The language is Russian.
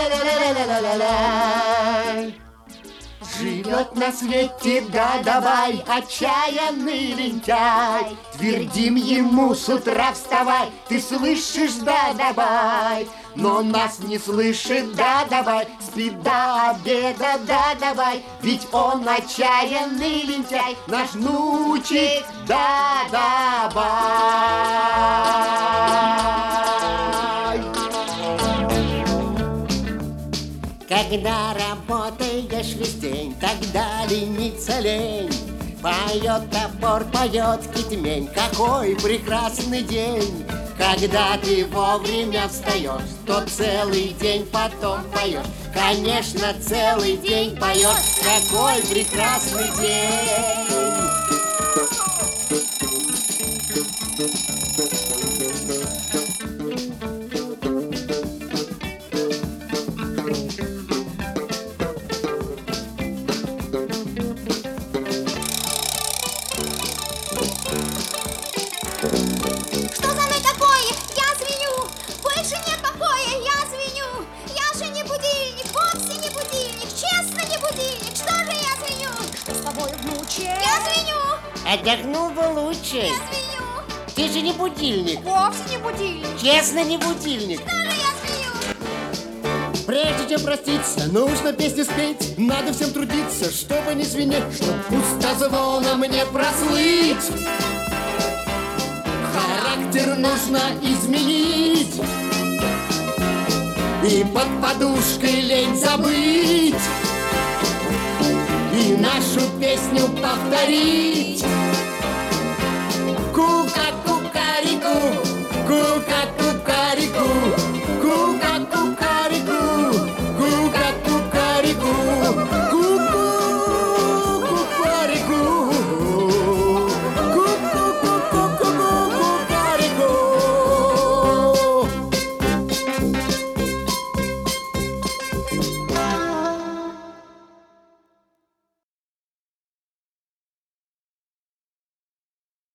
Живет на свете, да давай, отчаянный лентяй. Твердим ему с утра вставай, ты слышишь, да давай. Но нас не слышит, да давай, спит до обеда, да давай. Ведь он отчаянный лентяй, наш внучек, да давай. Когда работаешь весь день, тогда ленится лень. Поет топор, поет китмень, какой прекрасный день. Когда ты вовремя встаешь, то целый день потом поешь. Конечно, целый день поешь, какой прекрасный день. Что за мной такое? Я звеню. Больше нет покоя, я звеню. Я же не будильник, вовсе не будильник. Честно, не будильник. Что же я звеню? Что с тобой, внучек? Я звеню. Отдохнул бы лучше. Я звеню. Ты же не будильник. Вовсе не будильник. Честно, не будильник. Что же я звеню? Прежде чем проститься, нужно песню спеть. Надо всем трудиться, чтобы не звенеть, чтоб пустозвоном не прослыть. Характер нужно изменить и под подушкой лень забыть, и нашу песню повторить. Ку-ка-ку-ка-рику, ку-ка-ку.